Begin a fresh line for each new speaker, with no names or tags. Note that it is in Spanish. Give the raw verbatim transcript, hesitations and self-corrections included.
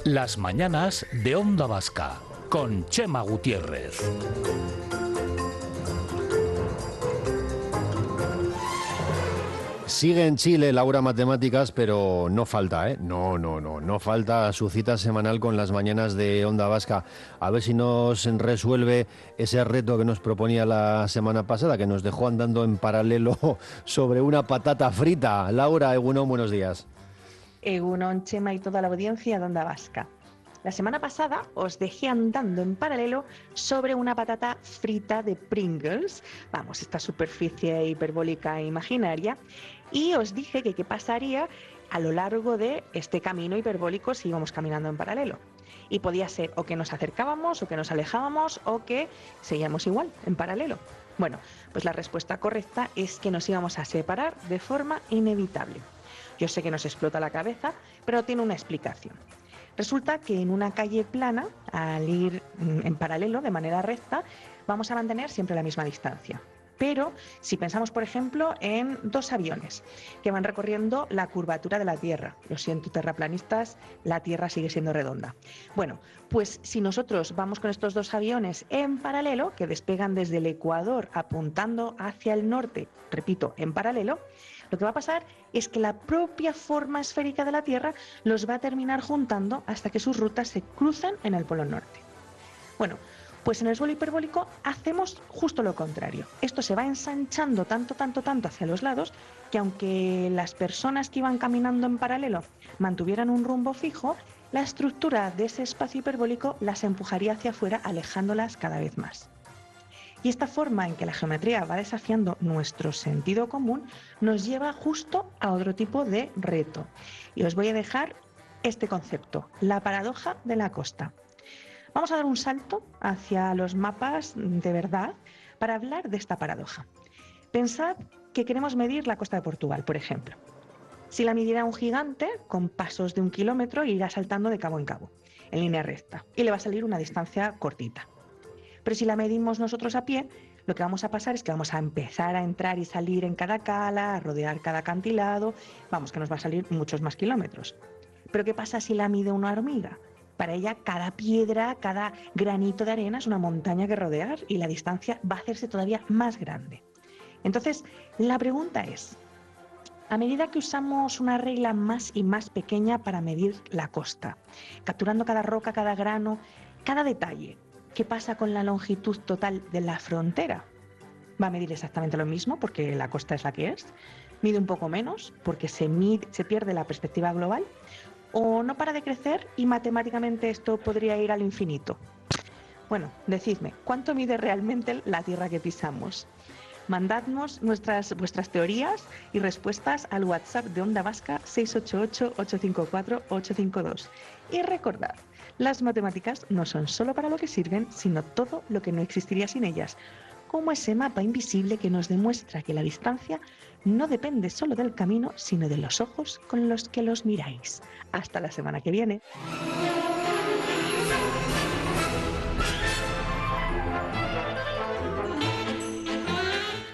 Las mañanas de Onda Vasca, con Chema Gutiérrez.
Sigue en Chile Laura Matemáticas, pero no falta, ¿eh? No, no, no, no falta su cita semanal con las mañanas de Onda Vasca. A ver si nos resuelve ese reto que nos proponía la semana pasada, que nos dejó andando en paralelo sobre una patata frita. Laura, Egunon, buenos días.
Egunon, Chema y toda la audiencia de Onda Vasca. La semana pasada os dejé andando en paralelo sobre una patata frita de Pringles, vamos, esta superficie hiperbólica e imaginaria, y os dije que qué pasaría a lo largo de este camino hiperbólico si íbamos caminando en paralelo. Y podía ser o que nos acercábamos, o que nos alejábamos, o que seguíamos igual, en paralelo. Bueno, pues la respuesta correcta es que nos íbamos a separar de forma inevitable. Yo sé que nos explota la cabeza, pero tiene una explicación. Resulta que en una calle plana, al ir en paralelo, de manera recta, vamos a mantener siempre la misma distancia. Pero si pensamos, por ejemplo, en dos aviones que van recorriendo la curvatura de la Tierra. Lo siento, terraplanistas, la Tierra sigue siendo redonda. Bueno, pues si nosotros vamos con estos dos aviones en paralelo, que despegan desde el Ecuador apuntando hacia el norte, repito, en paralelo, lo que va a pasar es que la propia forma esférica de la Tierra los va a terminar juntando hasta que sus rutas se cruzan en el Polo Norte. Bueno, pues en el suelo hiperbólico hacemos justo lo contrario. Esto se va ensanchando tanto, tanto, tanto hacia los lados que aunque las personas que iban caminando en paralelo mantuvieran un rumbo fijo, la estructura de ese espacio hiperbólico las empujaría hacia afuera, alejándolas cada vez más. Y esta forma en que la geometría va desafiando nuestro sentido común nos lleva justo a otro tipo de reto. Y os voy a dejar este concepto, la paradoja de la costa. Vamos a dar un salto hacia los mapas de verdad para hablar de esta paradoja. Pensad que queremos medir la costa de Portugal, por ejemplo. Si la midiera un gigante, con pasos de un kilómetro, irá saltando de cabo en cabo, en línea recta, y le va a salir una distancia cortita. Pero si la medimos nosotros a pie, lo que vamos a pasar es que vamos a empezar a entrar y salir en cada cala, a rodear cada acantilado, vamos, que nos va a salir muchos más kilómetros. Pero ¿qué pasa si la mide una hormiga? Para ella cada piedra, cada granito de arena es una montaña que rodear y la distancia va a hacerse todavía más grande. Entonces, la pregunta es, a medida que usamos una regla más y más pequeña para medir la costa, capturando cada roca, cada grano, cada detalle, ¿qué pasa con la longitud total de la frontera? ¿Va a medir exactamente lo mismo porque la costa es la que es? ¿Mide un poco menos porque se, mide, se pierde la perspectiva global? ¿O no para de crecer y matemáticamente esto podría ir al infinito? Bueno, decidme, ¿cuánto mide realmente la tierra que pisamos? Mandadnos nuestras, vuestras teorías y respuestas al WhatsApp de Onda Vasca seis ocho ocho, ocho cinco cuatro, ocho cinco dos. Y recordad, las matemáticas no son solo para lo que sirven, sino todo lo que no existiría sin ellas, como ese mapa invisible que nos demuestra que la distancia no depende solo del camino, sino de los ojos con los que los miráis. Hasta la semana que viene.